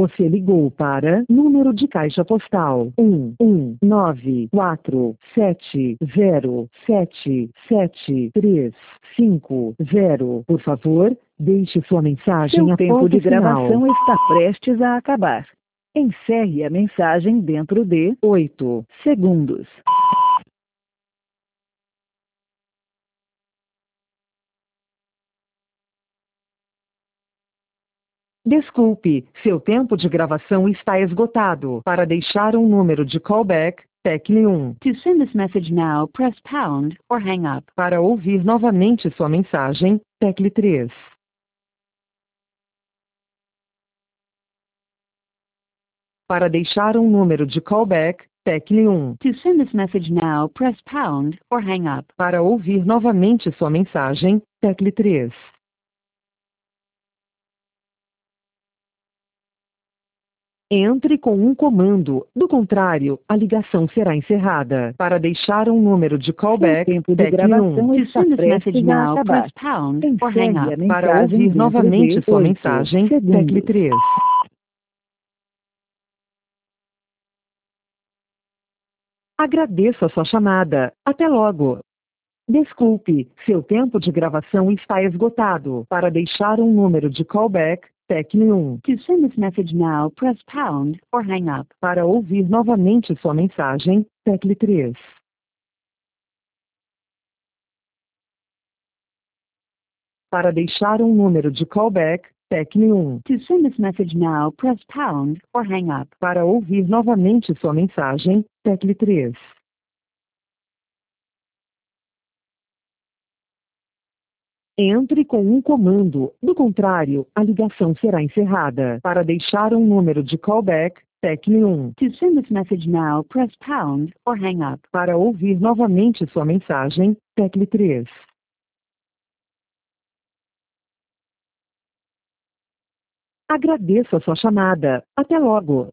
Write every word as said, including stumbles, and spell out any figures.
Você ligou para número de caixa postal um um nove quatro sete zero sete sete três cinco zero. Por favor, deixe sua mensagem Seu após tempo de o sinal. gravação está prestes a acabar. Encerre a mensagem dentro de oito segundos. Desculpe, seu tempo de gravação está esgotado. Para deixar um número de callback, tecle um. To send this message now, press pound or hang up. Para ouvir novamente sua mensagem, tecle três. Para deixar um número de callback, tecle um. To send this message now, press pound or hang up. Para ouvir novamente sua mensagem, tecle três. Entre com um comando, do contrário, a ligação será encerrada. Para deixar um número de Seu callback, tempo de tecle um. gravação To está send this prestes message a now, acabar. press pound or Encerre hang a up. Para mensagem ouvir dentro novamente de sua oito mensagem, segundos. tecle três. Agradeço a sua chamada. Até logo. Desculpe, seu tempo de gravação está esgotado. Para deixar um número de callback, tecle um. To send this message now, press pound or hang up. Para ouvir novamente sua mensagem, tecle três. Para deixar um número de callback, tecle um. To send this message now, press pound or hang up. Para ouvir novamente sua mensagem, tecle três. Entre com um comando, do contrário, a ligação será encerrada. Para deixar um número de callback, tecle um. To send this message now, press pound or hang up. Para ouvir novamente sua mensagem, tecle três. Agradeço a sua chamada. Até logo.